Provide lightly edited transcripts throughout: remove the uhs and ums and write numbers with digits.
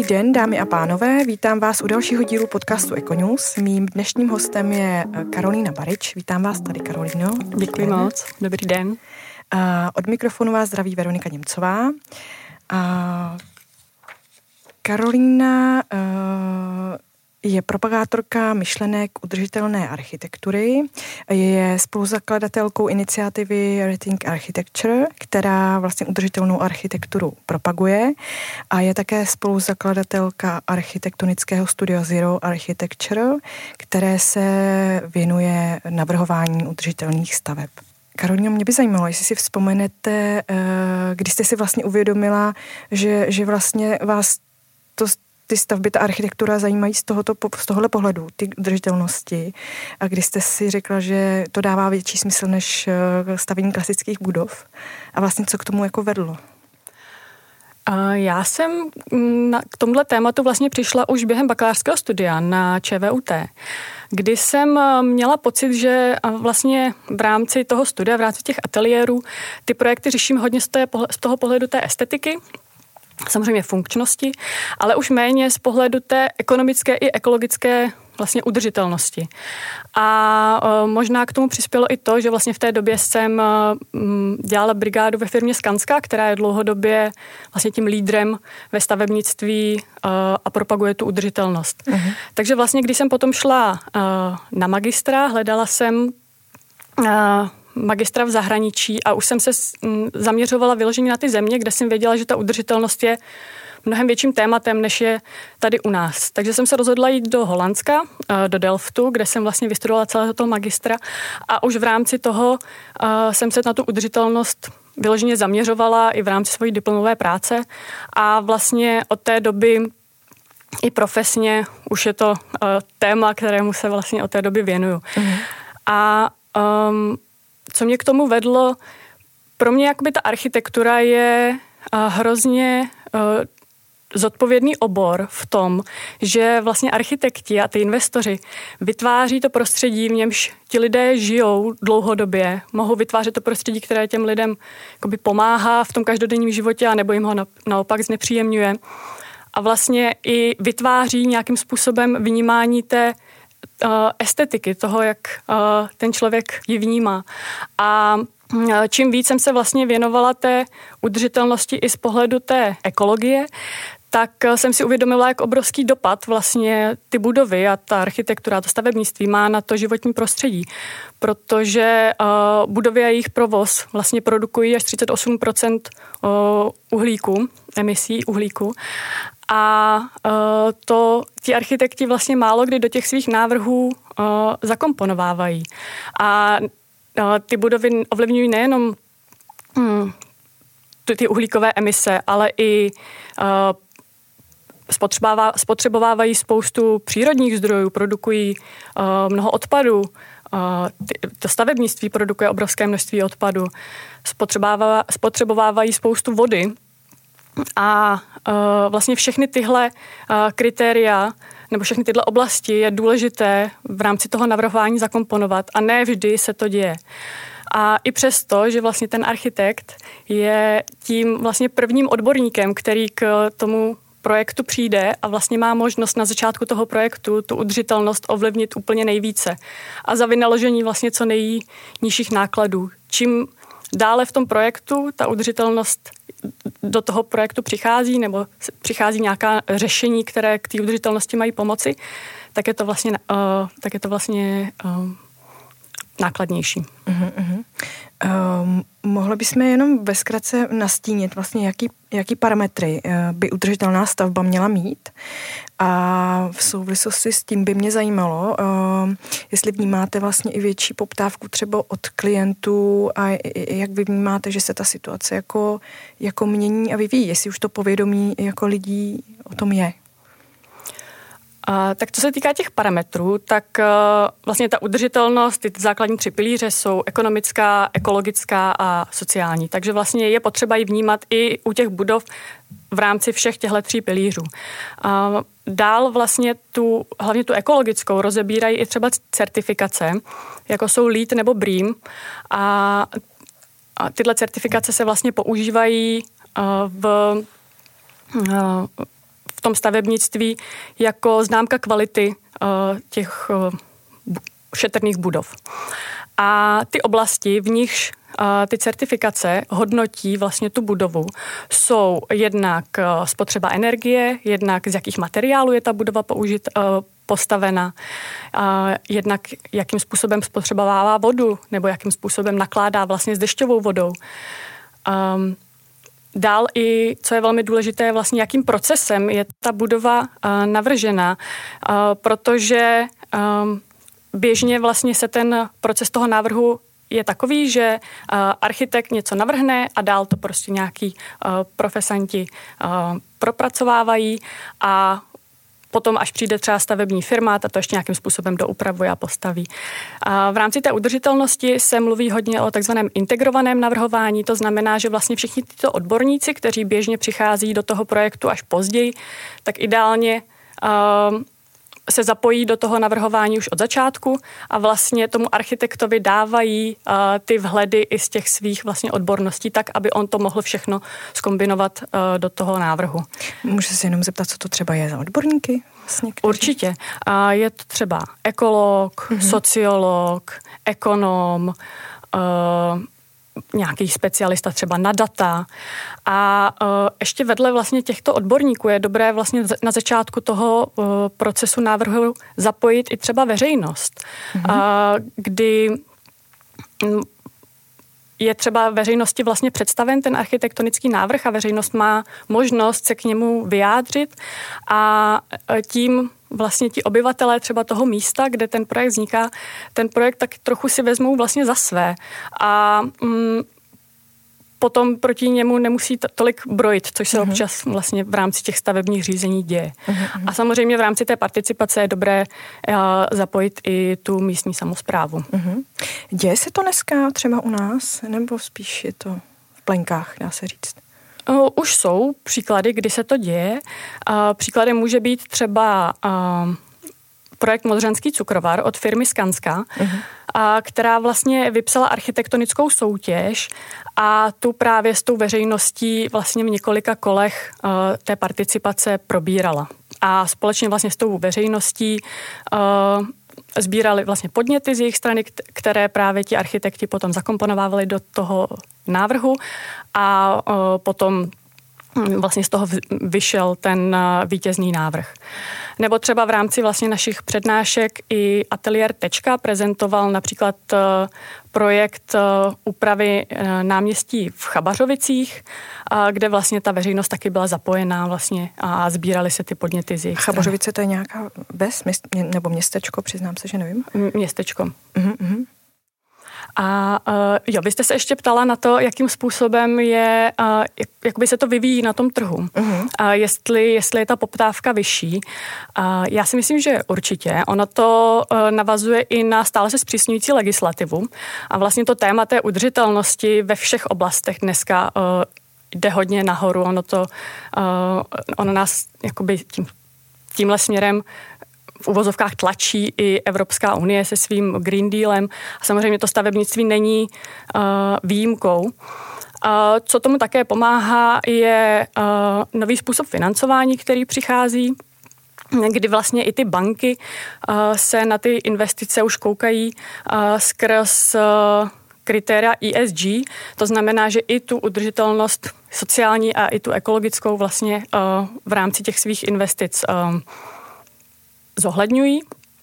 den, dámy a pánové, vítám vás u dalšího dílu podcastu Econews. Mým dnešním hostem je Karolína Barič. Vítám vás tady, Karolíno. Děkuji moc, dobrý den. Od mikrofonu vás zdraví Veronika Němcová. Karolína je propagátorka myšlenek udržitelné architektury, je spoluzakladatelkou iniciativy Rethink Architecture, která vlastně udržitelnou architekturu propaguje, a je také spoluzakladatelka architektonického studia Zero Architecture, které se věnuje navrhování udržitelných staveb. Karolíno, mě by zajímalo, jestli si vzpomenete, kdy jste si vlastně uvědomila, že vlastně vás ty stavby, ta architektura zajímají z tohohle pohledu, ty udržitelnosti, a kdy jste si řekla, že to dává větší smysl než stavění klasických budov, a vlastně co k tomu jako vedlo? Já jsem k tomuhle tématu vlastně přišla už během bakalářského studia na ČVUT, kdy jsem měla pocit, že vlastně v rámci toho studia, v rámci těch ateliérů, ty projekty řeším hodně z toho pohledu té estetiky, samozřejmě funkčnosti, ale už méně z pohledu té ekonomické i ekologické vlastně udržitelnosti. A možná k tomu přispělo i to, že vlastně v té době jsem dělala brigádu ve firmě Skanska, která je dlouhodobě vlastně tím lídrem ve stavebnictví a propaguje tu udržitelnost. Uh-huh. Takže vlastně, když jsem potom šla na magistra, hledala jsem magistra v zahraničí a už jsem se zaměřovala vyloženě na ty země, kde jsem věděla, že ta udržitelnost je mnohem větším tématem, než je tady u nás. Takže jsem se rozhodla jít do Holandska, do Delftu, kde jsem vlastně vystudovala celého toho magistra, a už v rámci toho jsem se na tu udržitelnost vyloženě zaměřovala i v rámci své diplomové práce, a vlastně od té doby i profesně už je to téma, kterému se vlastně od té doby věnuju. Mhm. A co mě k tomu vedlo, pro mě jakoby ta architektura je hrozně zodpovědný obor v tom, že vlastně architekti a ty investoři vytváří to prostředí, v němž ti lidé žijou dlouhodobě, mohou vytvářet to prostředí, které těm lidem jakoby pomáhá v tom každodenním životě, anebo jim ho naopak znepříjemňuje. A vlastně i vytváří nějakým způsobem vnímání té estetiky, toho, jak ten člověk ji vnímá. A čím víc jsem se vlastně věnovala té udržitelnosti i z pohledu té ekologie, tak jsem si uvědomila, jak obrovský dopad vlastně ty budovy a ta architektura, to stavebnictví má na to životní prostředí. Protože budovy a jejich provoz vlastně produkují až 38% uhlíku, emisí uhlíku. A ti architekti vlastně málo kdy do těch svých návrhů zakomponovávají. A ty budovy ovlivňují nejenom ty uhlíkové emise, ale i spotřebovávají spoustu přírodních zdrojů, produkují mnoho odpadů. To stavebnictví produkuje obrovské množství odpadu. Spotřebovávají spoustu vody. A vlastně všechny tyhle kritéria nebo všechny tyhle oblasti je důležité v rámci toho navrhování zakomponovat, a ne vždy se to děje. A i přesto, že vlastně ten architekt je tím vlastně prvním odborníkem, který k tomu projektu přijde a vlastně má možnost na začátku toho projektu tu udržitelnost ovlivnit úplně nejvíce a za vynaložení vlastně co nejnižších nákladů. Čím dále v tom projektu ta udržitelnost do toho projektu přichází, nebo přichází nějaká řešení, které k té udržitelnosti mají pomoci, tak je to vlastně nákladnější. Uh-huh. Mohli bychom jenom ve zkratce nastínit vlastně, jaký parametry by udržitelná stavba měla mít, a v souvislosti s tím by mě zajímalo, jestli vnímáte vlastně i větší poptávku třeba od klientů, a jak vy vnímáte, že se ta situace jako mění a vyvíjí, jestli už to povědomí jako lidí o tom je. Tak co se týká těch parametrů, tak vlastně ta udržitelnost, ty základní 3 pilíře jsou ekonomická, ekologická a sociální. Takže vlastně je potřeba ji vnímat i u těch budov v rámci všech těchto 3 pilířů. Dál vlastně hlavně tu ekologickou rozebírají i třeba certifikace, jako jsou LEED nebo BREEAM, a tyhle certifikace se vlastně používají v tom stavebnictví jako známka kvality těch šetrných budov. A ty oblasti, v nichž ty certifikace hodnotí vlastně tu budovu, jsou jednak spotřeba energie, jednak z jakých materiálů je ta budova postavena, jednak jakým způsobem spotřebovává vodu, nebo jakým způsobem nakládá vlastně s dešťovou vodou. Dál i, co je velmi důležité, vlastně jakým procesem je ta budova navržena, protože běžně vlastně se ten proces toho návrhu je takový, že architekt něco navrhne a dál to prostě nějaký profesanti propracovávají a potom, až přijde třeba stavební firma, ta to ještě nějakým způsobem doupravuje a postaví. A v rámci té udržitelnosti se mluví hodně o takzvaném integrovaném navrhování, to znamená, že vlastně všichni tyto odborníci, kteří běžně přichází do toho projektu až později, tak ideálně se zapojí do toho navrhování už od začátku a vlastně tomu architektovi dávají ty vhledy i z těch svých vlastně odborností, tak, aby on to mohl všechno zkombinovat do toho návrhu. Můžu se jenom zeptat, co to třeba je za odborníky? Vlastně, Určitě. Je to třeba ekolog, sociolog, ekonom, nějaký specialista třeba na data. A ještě vedle vlastně těchto odborníků je dobré vlastně na začátku toho procesu návrhu zapojit i třeba veřejnost, kdy je třeba veřejnosti vlastně představen ten architektonický návrh a veřejnost má možnost se k němu vyjádřit a tím vlastně ti obyvatelé třeba toho místa, kde ten projekt vzniká, ten projekt tak trochu si vezmou vlastně za své a potom proti němu nemusí tolik brojit, což se občas vlastně v rámci těch stavebních řízení děje. A samozřejmě v rámci té participace je dobré zapojit i tu místní samosprávu. Děje se to dneska třeba u nás, nebo spíš je to v plenkách, dá se říct? Už jsou příklady, kdy se to děje. Příkladem může být třeba projekt Modřanský cukrovar od firmy Skanska, která vlastně vypsala architektonickou soutěž a tu právě s tou veřejností vlastně v několika kolech té participace probírala. A společně vlastně s tou veřejností sbírali vlastně podněty z jejich strany, které právě ti architekti potom zakomponovávali do toho návrhu a potom vlastně z toho vyšel ten vítězný návrh. Nebo třeba v rámci vlastně našich přednášek i ateliér Tečka prezentoval například projekt úpravy náměstí v Chabařovicích, kde vlastně ta veřejnost taky byla zapojená vlastně a sbíraly se ty podněty z jejich strany. Chabařovice to je nějaká ves nebo městečko, přiznám se, že nevím. Městečko. A vy jste se ještě ptala na to, jakým způsobem je, jak by se to vyvíjí na tom trhu. Jestli je ta poptávka vyšší. Já si myslím, že určitě. Ono to navazuje i na stále se zpřísňující legislativu. A vlastně to téma té udržitelnosti ve všech oblastech dneska jde hodně nahoru. Ono nás jakoby tímhle směrem v uvozovkách tlačí i Evropská unie se svým Green Dealem. A samozřejmě to stavebnictví není výjimkou. Co tomu také pomáhá, je nový způsob financování, který přichází, kdy vlastně i ty banky se na ty investice už koukají skrz kritéria ESG. To znamená, že i tu udržitelnost sociální a i tu ekologickou vlastně v rámci těch svých investic zohledňují.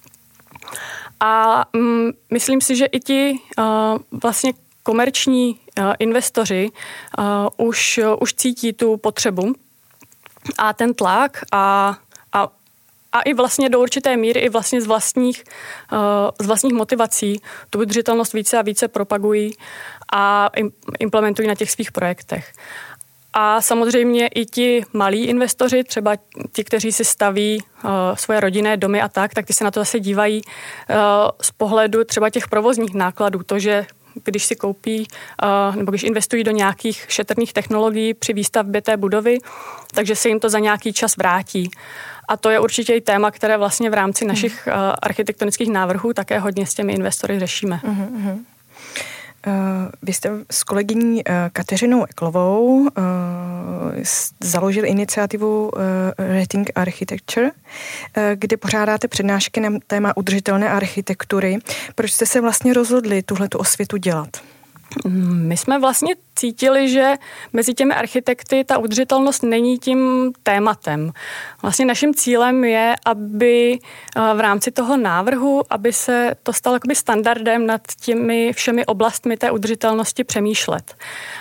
A myslím si, že i ti vlastně komerční investoři už cítí tu potřebu a ten tlak a i vlastně do určité míry i vlastně z vlastních motivací tu udržitelnost více a více propagují a implementují na těch svých projektech. A samozřejmě i ti malí investoři, třeba ti, kteří si staví svoje rodinné domy a tak ty se na to zase dívají z pohledu třeba těch provozních nákladů. To, že když si koupí nebo když investují do nějakých šetrných technologií při výstavbě té budovy, takže se jim to za nějaký čas vrátí. A to je určitě i téma, které vlastně v rámci našich architektonických návrhů také hodně s těmi investory řešíme. Vy jste s kolegyní Kateřinou Eklovou založili iniciativu Rating Architecture, kde pořádáte přednášky na téma udržitelné architektury. Proč jste se vlastně rozhodli tuhletu osvětu dělat? My jsme vlastně cítili, že mezi těmi architekty ta udržitelnost není tím tématem. Vlastně naším cílem je, aby v rámci toho návrhu, aby se to stalo jakoby standardem nad těmi všemi oblastmi té udržitelnosti přemýšlet.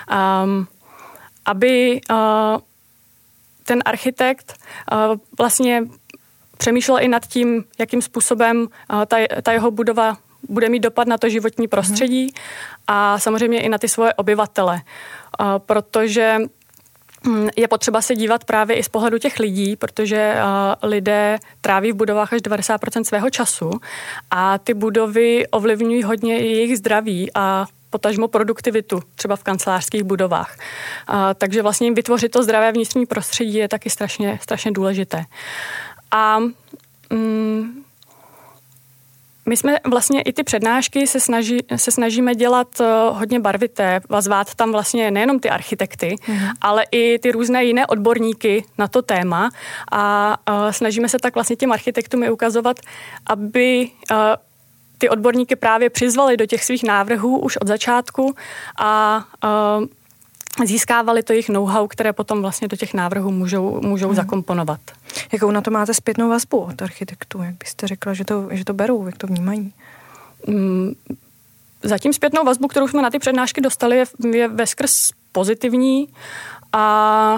Aby ten architekt vlastně přemýšlel i nad tím, jakým způsobem ta jeho budova bude mít dopad na to životní prostředí a samozřejmě i na ty svoje obyvatele. Protože je potřeba se dívat právě i z pohledu těch lidí, protože lidé tráví v budovách až 90% svého času a ty budovy ovlivňují hodně i jejich zdraví a potažmo produktivitu, třeba v kancelářských budovách. Takže vlastně jim vytvořit to zdravé vnitřní prostředí je taky strašně důležité. A my jsme vlastně i ty přednášky se snažíme dělat hodně barvité a zvát tam vlastně nejenom ty architekty, ale i ty různé jiné odborníky na to téma a snažíme se tak vlastně těm architektům i ukazovat, aby ty odborníky právě přizvali do těch svých návrhů už od začátku a získávali to jejich know-how, které potom vlastně do těch návrhů můžou zakomponovat. Jakou na to máte zpětnou vazbu od architektů? Jak byste řekla, že to berou, jak to vnímají? Zatím zpětnou vazbu, kterou jsme na ty přednášky dostali, je veskrz pozitivní a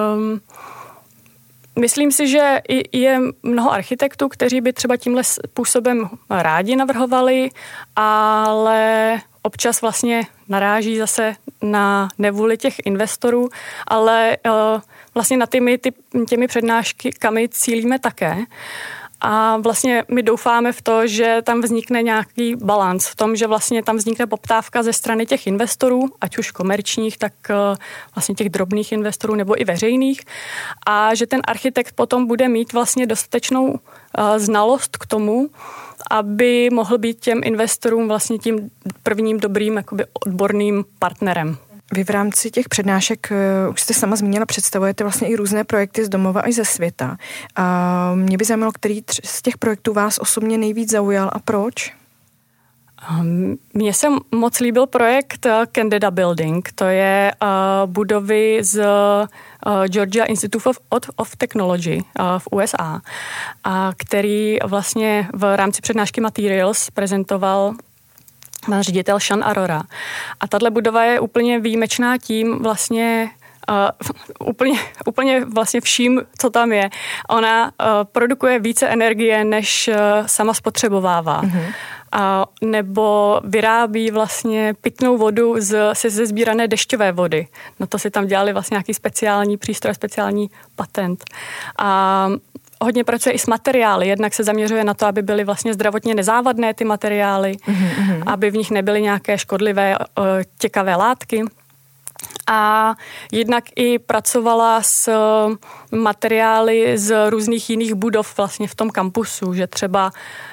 myslím si, že je mnoho architektů, kteří by třeba tímhle způsobem rádi navrhovali, ale občas vlastně naráží zase na nevůli těch investorů, ale vlastně na těmi přednáškami cílíme také. A vlastně my doufáme v to, že tam vznikne nějaký balans v tom, že vlastně tam vznikne poptávka ze strany těch investorů, ať už komerčních, tak vlastně těch drobných investorů nebo i veřejných. A že ten architekt potom bude mít vlastně dostatečnou znalost k tomu, aby mohl být těm investorům vlastně tím prvním dobrým jakoby odborným partnerem. Vy v rámci těch přednášek, už jste sama zmínila, představujete vlastně i různé projekty z domova i ze světa. A mě by zajímalo, který z těch projektů vás osobně nejvíc zaujal a proč? Mně se moc líbil projekt Candida Building. To je budovy z Georgia Institute of Technology v USA, který vlastně v rámci přednášky Materials prezentoval ředitel Sean Arora. A tahle budova je úplně výjimečná tím vlastně úplně vlastně vším, co tam je. Ona produkuje více energie, než sama spotřebovává. Nebo vyrábí vlastně pitnou vodu ze sbírané dešťové vody. Na to si tam dělali vlastně nějaký speciální přístroj, speciální patent. A hodně pracuje i s materiály. Jednak se zaměřuje na to, aby byly vlastně zdravotně nezávadné ty materiály, aby v nich nebyly nějaké škodlivé těkavé látky. A jednak i pracovala s materiály z různých jiných budov vlastně v tom kampusu, že třeba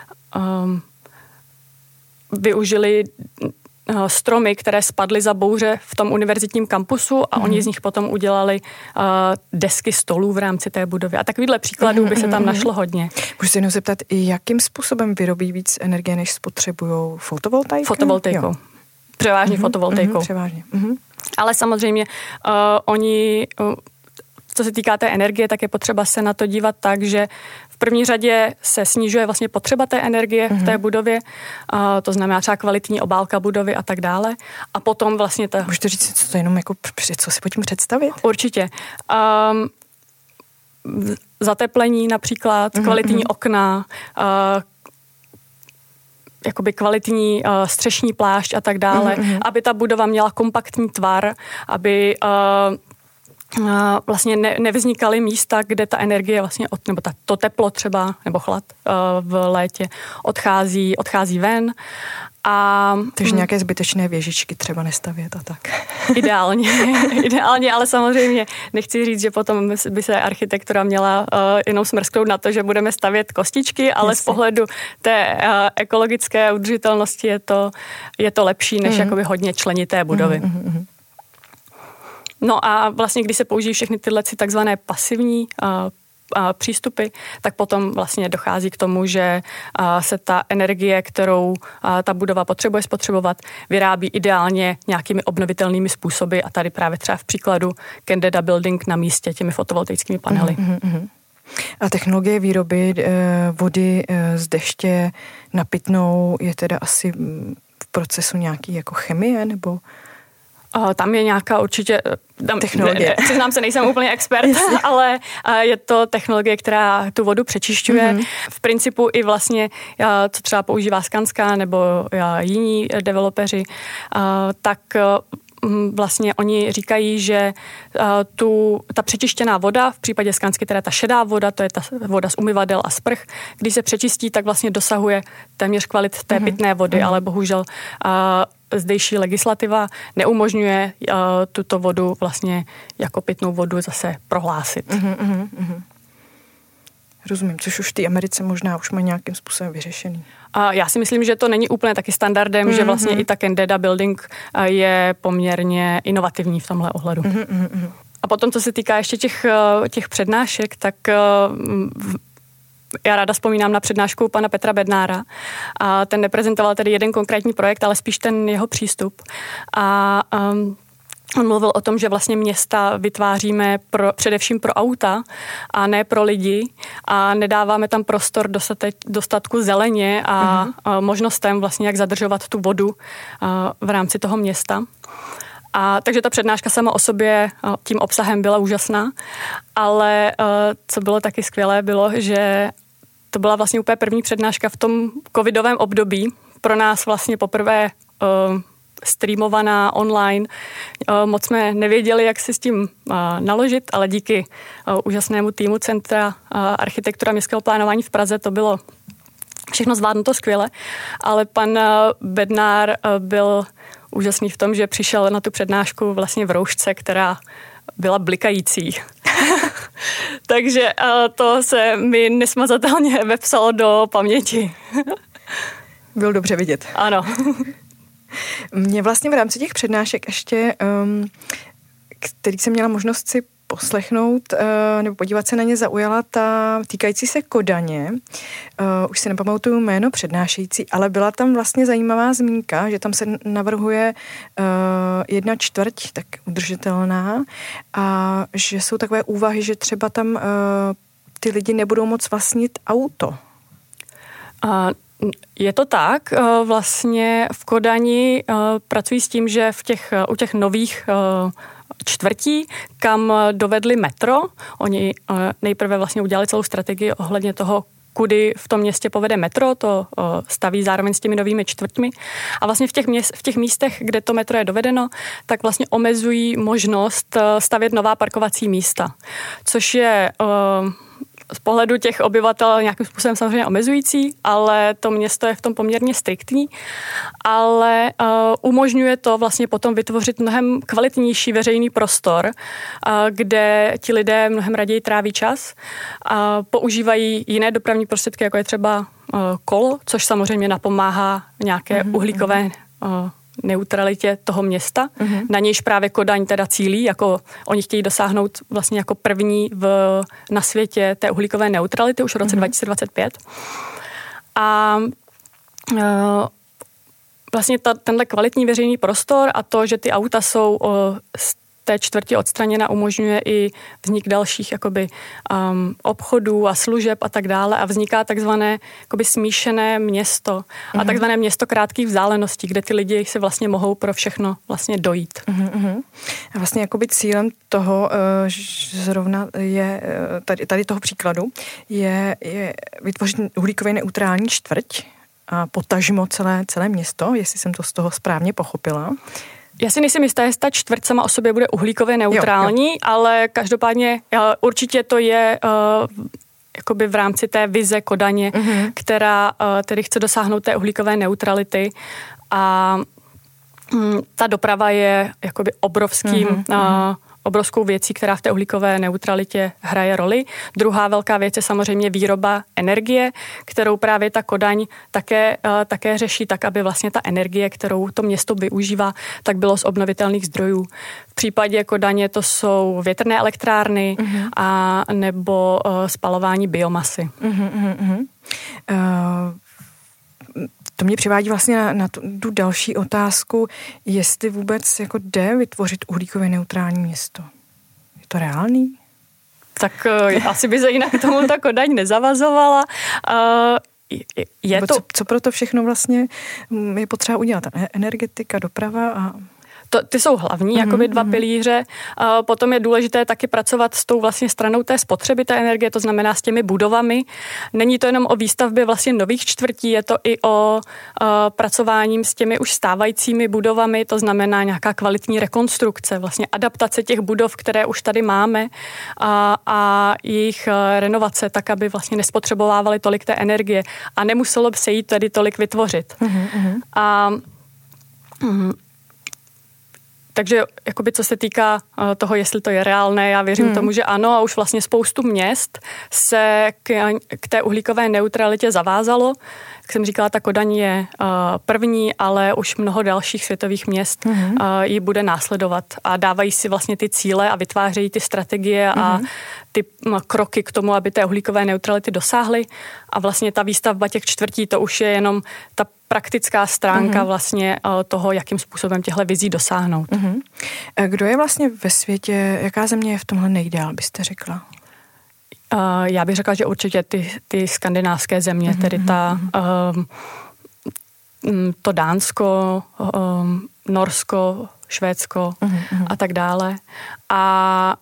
využili stromy, které spadly za bouře v tom univerzitním kampusu a oni z nich potom udělali desky stolů v rámci té budovy. A takovýhle příkladů by se tam našlo hodně. Můžu se jenom zeptat, jakým způsobem vyrobí víc energie, než spotřebujou fotovoltaikou? Fotovoltaikou. Převážně fotovoltaikou. Převážně. Ale samozřejmě oni, co se týká té energie, tak je potřeba se na to dívat tak, že v první řadě se snižuje vlastně potřeba té energie v té budově, to znamená třeba kvalitní obálka budovy a tak dále. A potom vlastně to... Můžete říct, co to jenom jako, co si pod tím představit? Určitě. Zateplení například, kvalitní okna, jakoby kvalitní střešní plášť a tak dále, aby ta budova měla kompaktní tvar, aby vlastně nevznikaly místa, kde ta energie vlastně, nebo to teplo třeba, nebo chlad v létě odchází ven Takže nějaké zbytečné věžičky třeba nestavět a tak. Ideálně, ale samozřejmě nechci říct, že potom by se architektura měla jenom smrsknout na to, že budeme stavět kostičky, ale Jasně. z pohledu té ekologické udržitelnosti je to lepší, než jakoby hodně členité budovy. No a vlastně, když se použijí všechny tyhle takzvané pasivní přístupy, tak potom vlastně dochází k tomu, že se ta energie, kterou ta budova potřebuje spotřebovat, vyrábí ideálně nějakými obnovitelnými způsoby a tady právě třeba v příkladu Candida Building na místě těmi fotovoltaickými panely. A technologie výroby vody z deště na pitnou je teda asi v procesu nějaký jako chemie nebo... Tam je nějaká určitě technologie. Přiznám se, nejsem úplně expert, ale je to technologie, která tu vodu přečišťuje. V principu i vlastně, co třeba používá Skanska nebo jiní developeři, tak vlastně oni říkají, že ta přečištěná voda, v případě Skansky teda ta šedá voda, to je ta voda z umyvadel a sprch, když se přečistí, tak vlastně dosahuje téměř kvalit té pitné vody, ale bohužel zdejší legislativa neumožňuje tuto vodu vlastně jako pitnou vodu zase prohlásit. Rozumím, což už v té Americe možná už má nějakým způsobem vyřešený. Já si myslím, že to není úplně taky standardem, že vlastně i ta Candida Building je poměrně inovativní v tomhle ohledu. A potom, co se týká ještě těch přednášek, tak já ráda vzpomínám na přednášku pana Petra Bednára. A ten neprezentoval tedy jeden konkrétní projekt, ale spíš ten jeho přístup. A on mluvil o tom, že vlastně města vytváříme především pro auta a ne pro lidi a nedáváme tam prostor dostatku zeleně a možnostem vlastně, jak zadržovat tu vodu v rámci toho města. Takže ta přednáška sama o sobě tím obsahem byla úžasná, ale co bylo taky skvělé, bylo, že to byla vlastně úplně první přednáška v tom covidovém období. Pro nás vlastně poprvé streamovaná online. Moc jsme nevěděli, jak si s tím naložit, ale díky úžasnému týmu Centra architektura městského plánování v Praze to bylo všechno zvládnuto skvěle, ale pan Bednár byl úžasný v tom, že přišel na tu přednášku vlastně v roušce, která byla blikající. Takže to se mi nesmazatelně vepsalo do paměti. Byl dobře vidět. Ano. Mě vlastně v rámci těch přednášek ještě, který jsem měla možnost si poslechnout nebo podívat se na ně, zaujala ta týkající se Kodaně. Už si nepamatuju jméno přednášející, ale byla tam vlastně zajímavá zmínka, že tam se navrhuje 1/4 tak udržitelná a že jsou takové úvahy, že třeba tam ty lidi nebudou moc vlastnit auto. Je to tak. Vlastně v Kodani pracují s tím, že u těch nových čtvrtí, kam dovedli metro. Oni nejprve vlastně udělali celou strategii ohledně toho, kudy v tom městě povede metro, to staví zároveň s těmi novými čtvrťmi. A vlastně v těch místech, kde to metro je dovedeno, tak vlastně omezují možnost stavět nová parkovací místa, což je z pohledu těch obyvatel nějakým způsobem samozřejmě omezující, ale to město je v tom poměrně striktní, ale umožňuje to vlastně potom vytvořit mnohem kvalitnější veřejný prostor, kde ti lidé mnohem raději tráví čas a používají jiné dopravní prostředky, jako je třeba kolo, což samozřejmě napomáhá nějaké uhlíkové neutralitě toho města, na nějž právě Kodaň teda cílí, jako oni chtějí dosáhnout vlastně jako první na světě té uhlíkové neutrality už v roce 2025. A vlastně tenhle kvalitní veřejný prostor a to, že ty auta jsou z té čtvrti odstraněna, umožňuje i vznik dalších jakoby, obchodů a služeb a tak dále a vzniká takzvané jakoby smíšené město a takzvané město krátkých vzdáleností, kde ty lidi se vlastně mohou pro všechno vlastně dojít. A vlastně jakoby cílem toho, zrovna je tady toho příkladu, je vytvořit uhlíkově neutrální čtvrť a potažmo celé město, jestli jsem to z toho správně pochopila. Já si nejsem jistá, jestli ta čtvrť sama o sobě bude uhlíkově neutrální, ale každopádně určitě to je jakoby v rámci té vize Kodaně, která tedy chce dosáhnout té uhlíkové neutrality a ta doprava je jakoby obrovskou věcí, která v té uhlíkové neutralitě hraje roli. Druhá velká věc je samozřejmě výroba energie, kterou právě ta Kodaň také řeší, tak aby vlastně ta energie, kterou to město využívá, tak bylo z obnovitelných zdrojů. V případě Kodaně to jsou větrné elektrárny a nebo spalování biomasy. To mě přivádí vlastně na tu další otázku, jestli vůbec jako jde vytvořit uhlíkově neutrální město. Je to reálný? Tak asi by se jinak k tomu ta Kodaň nezavazovala. Co pro to všechno vlastně je potřeba udělat? Energetika, doprava a... Ty jsou hlavní, jakoby dva pilíře. Potom je důležité taky pracovat s tou vlastně stranou té spotřeby té energie, to znamená s těmi budovami. Není to jenom o výstavbě vlastně nových čtvrtí, je to i o pracováním s těmi už stávajícími budovami, to znamená nějaká kvalitní rekonstrukce, vlastně adaptace těch budov, které už tady máme a jejich renovace, tak, aby vlastně nespotřebovávaly tolik té energie a nemuselo by se jí tady tolik vytvořit. Takže jakoby co se týká toho, jestli to je reálné, já věřím tomu, že ano a už vlastně spoustu měst se k té uhlíkové neutralitě zavázalo. Jak jsem říkala, ta Kodaň je první, ale už mnoho dalších světových měst ji bude následovat a dávají si vlastně ty cíle a vytvářejí ty strategie a ty kroky k tomu, aby té uhlíkové neutrality dosáhly. A vlastně ta výstavba těch čtvrtí, to už je jenom ta praktická stránka vlastně toho, jakým způsobem těchto vizí dosáhnout. Kdo je vlastně ve světě, jaká země je v tomhle nejdál, byste řekla? Já bych řekla, že určitě ty skandinávské země, tedy to Dánsko, Norsko, Švédsko a tak dále. A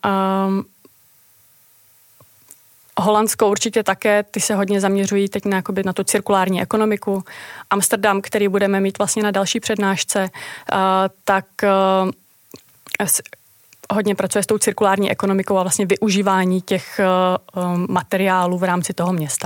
Holandsko určitě také, ty se hodně zaměřují teď na tu cirkulární ekonomiku. Amsterdam, který budeme mít vlastně na další přednášce, tak hodně pracuje s tou cirkulární ekonomikou a vlastně využívání těch materiálů v rámci toho města.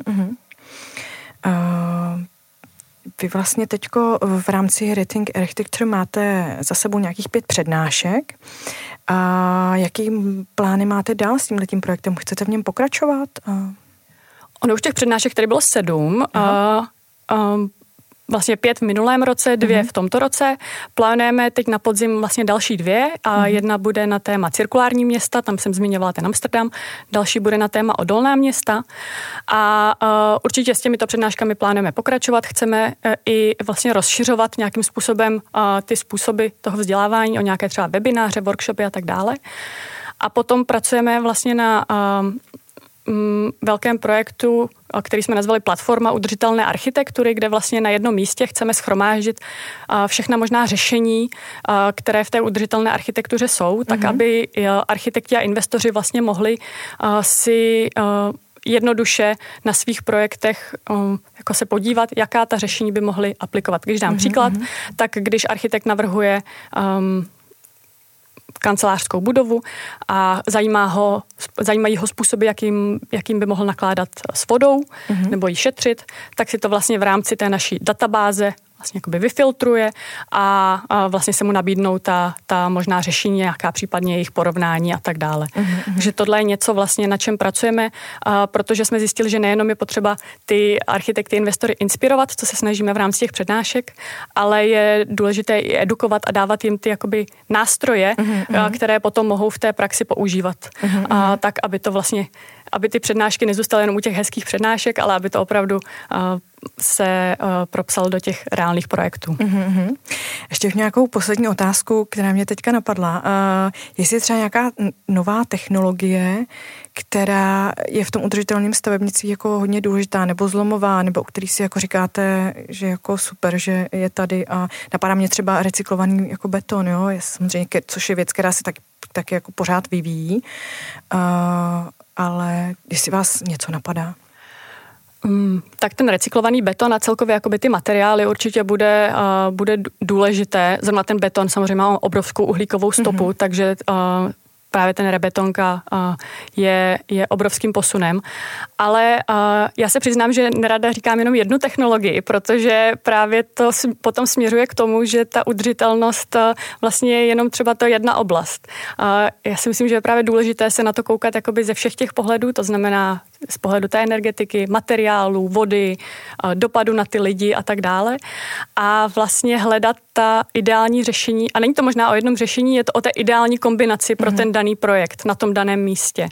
Vy vlastně teďko v rámci Rethink Architecture máte za sebou nějakých 5 přednášek. A jaký plány máte dál s tímhletím projektem? Chcete v něm pokračovat? Ono už těch přednášek tady bylo 7. Vlastně 5 v minulém roce, 2 v tomto roce. Plánujeme teď na podzim vlastně další 2 a jedna bude na téma cirkulární města, tam jsem zmiňovala ten Amsterdam, další bude na téma odolná města a určitě s těmito přednáškami plánujeme pokračovat. Chceme i vlastně rozšiřovat nějakým způsobem ty způsoby toho vzdělávání o nějaké třeba webináře, workshopy a tak dále. A potom pracujeme vlastně na velkém projektu, který jsme nazvali Platforma udržitelné architektury, kde vlastně na jednom místě chceme shromáždit všechna možná řešení, které v té udržitelné architektuře jsou, tak aby architekti a investoři vlastně mohli si jednoduše na svých projektech jako se podívat, jaká ta řešení by mohli aplikovat. Když dám příklad, tak když architekt navrhuje kancelářskou budovu a zajímají ho způsoby, jakým by mohl nakládat s vodou nebo ji šetřit, tak si to vlastně v rámci té naší databáze vlastně jakoby vyfiltruje a vlastně se mu nabídnou ta možná řešení, nějaká případně jejich porovnání a tak dále. Takže tohle je něco vlastně, na čem pracujeme, protože jsme zjistili, že nejenom je potřeba ty architekty, investory inspirovat, co se snažíme v rámci těch přednášek, ale je důležité i edukovat a dávat jim ty jakoby nástroje, které potom mohou v té praxi používat. Tak, aby to vlastně, aby ty přednášky nezůstaly jenom u těch hezkých přednášek, ale aby to opravdu se propsal do těch reálných projektů. Ještě nějakou poslední otázku, která mě teďka napadla. Jestli je třeba nějaká nová technologie, která je v tom udržitelném stavebnictví jako hodně důležitá, nebo zlomová, nebo o který si jako říkáte, že jako super, že je tady a napadá mě třeba recyklovaný jako beton, jo, je samozřejmě, což je věc, která se tak jako pořád vyvíjí, ale jestli vás něco napadá? Tak ten recyklovaný beton a celkově jakoby ty materiály určitě bude důležité. Zrovna ten beton samozřejmě má obrovskou uhlíkovou stopu, takže právě ten rebetonka je obrovským posunem. Ale já se přiznám, že nerada říkám jenom jednu technologii, protože právě to potom směřuje k tomu, že ta udržitelnost vlastně je jenom třeba to jedna oblast. Já si myslím, že je právě důležité se na to koukat jakoby ze všech těch pohledů, to znamená z pohledu té energetiky, materiálů, vody, dopadu na ty lidi a tak dále. A vlastně hledat ta ideální řešení, a není to možná o jednom řešení, je to o té ideální kombinaci pro ten daný projekt na tom daném místě.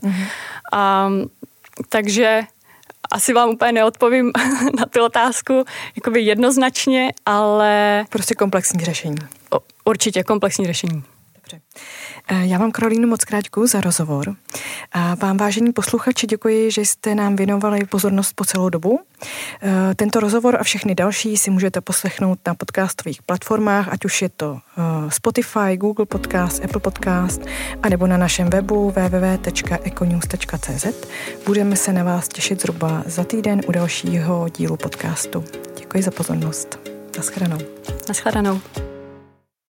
Takže asi vám úplně neodpovím na tu otázku jakoby jednoznačně, ale... Prostě komplexní řešení. Určitě komplexní řešení. Dobře. Já vám, Karolíno, moc krát děkuji za rozhovor. A vám, vážení posluchači, děkuji, že jste nám věnovali pozornost po celou dobu. Tento rozhovor a všechny další si můžete poslechnout na podcastových platformách, ať už je to Spotify, Google Podcast, Apple Podcast, anebo na našem webu www.econews.cz. Budeme se na vás těšit zhruba za týden u dalšího dílu podcastu. Děkuji za pozornost. Naschledanou. Naschledanou.